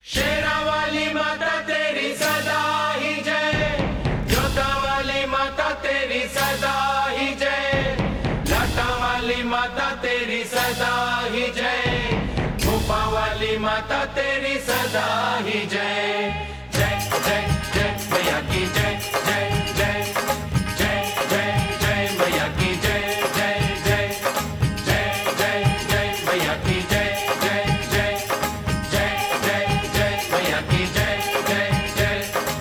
शेरा वाली माता तेरी सदा ही जय, जोता वाली माता तेरी सदा ही जय, लाटा वाली माता तेरी सदा ही जय, भूपा वाली माता तेरी सदा ही जय। जय जय जय मैया की जय, जय जय जय जय जय मैया की जय, जय जय जय जय जय मैया की जय, जय जय जय जय जय मैया की जय, जय जय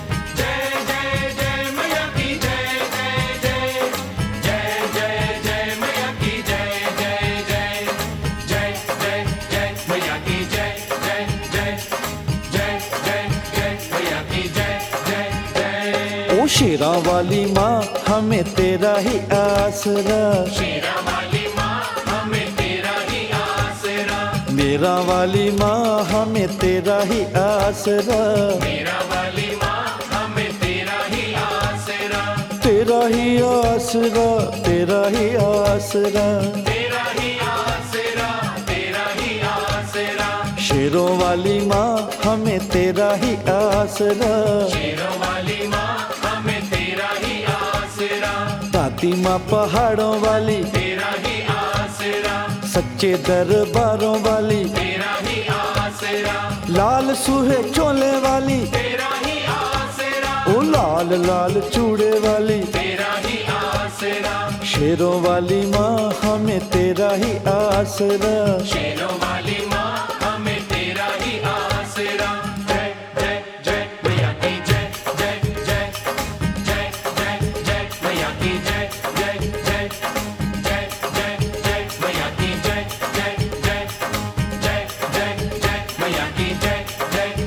जय जय जय मैया की जय, जय जय जय जय जय मैया की जय, जय जय जय जय जय मैया की जय, जय जय जय जय जय मैया की जय, जय जय। ओ शेरा वाली माँ हमें तेरा ही आसरा, शेरा वाली माँ हमें तेरा ही आसरा, मेरा वाली माँ हमें तेरा ही आसरा, मेरा वाली माँ हमें तेरा ही आसरा, तेरा ही आसरा, तेरा ही आसरा। तेरा ही आसरा, तेरा ही आसरा, शेरों वाली माँ हमें तेरा ही आसरा, शेरों वाली माँ हमें तेरा ही आसरा, दाती माँ पहाड़ों वाली, तेरा ही आसरा, सच्चे दरबारों वाली, तेरा ही आसरा, लाल सूहे चोले वाली, तेरा ही आसरा, ओ लाल लाल चूड़े वाली। तेरा ही आसरा, शेरों वाली माँ हमें तेरा ही आसरा, शेरों वाली माँ हमें तेरा ही आसरा। जय जय जय मैया की जय, जय जय जय जय जय मैया की जय, जय जय जय जय जय मैया की जय, जय जय जय जय जय मैया की जय, जय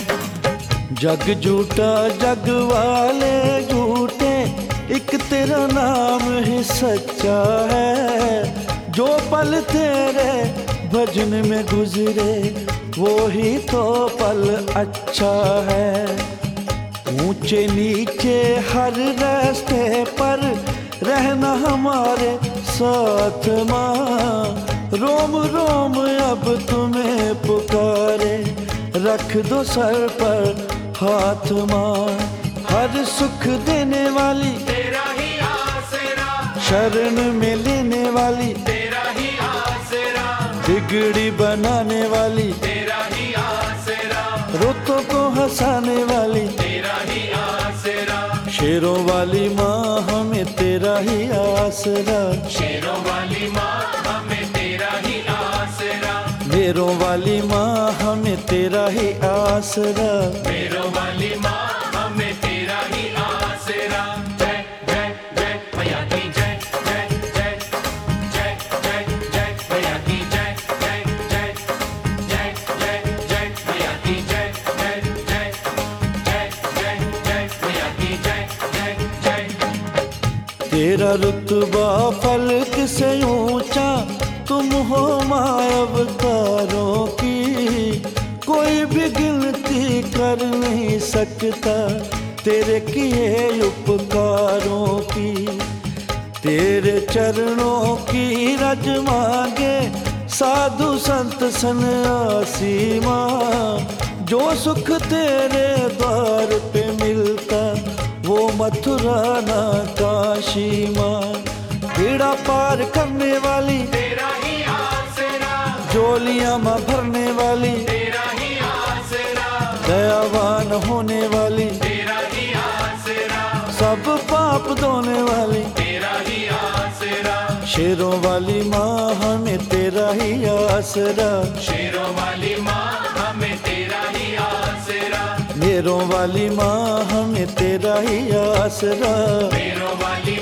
जय। जग झूठा जग वाले झूठे, एक तेरा नाम ही सच्चा है। जो पल तेरे भजन में गुजरे वो ही तो पल अच्छा है। ऊंचे नीचे हर रास्ते पर रहना हमारे साथ माँ, रोम रोम अब तुम्हें पुकारे, रख दो सर पर हाथ माँ। हर सुख देने वाली, तेरा ही आसरा, शरण में लेने वाली, तेरा ही आसरा, बिगड़ी बनाने वाली, तेरा ही आसरा, रोतों को हंसाने वाली। तेरा ही आसरा, शेरों वाली माँ हमें तेरा ही आसरा, शेरों वाली माँ हमें तेरा ही आसरा, मेरों वाली माँ हमें तेरा ही आसरा। मेरों वाली माँ हमें तेरा ही आसरा। जय जय जय मैया की जय, जय जय जय जय जय मैया की जय, जय जय जय जय जय मैया की जय, जय जय जय जय जय मैया की जय, जय जय। तेरा रुतबा फलक से ऊंचा, तुम हो माँ अवतारों की, कोई भी गिनती कर नहीं सकता तेरे किए उपकारों की। तेरे चरणों की रज मांगे साधु संत सन्यासी माँ, जो सुख तेरे द्वार पे मिलता वो मथुरा ना काशी माँ। बेड़ा पार करने वाली, तेरा ही आसरा, जोलियां माँ भरने वाली, तेरा ही आसरा, दयावान होने वाली, तेरा ही आसरा, सब पाप धोने वाली। तेरा ही आसरा, शेरों वाली माँ हमें तेरा ही आसरा, शेरों वाली माँ हमें तेरा ही आसरा, मेरों वाली माँ हमें तेरा ही आसरा। मेरों वाली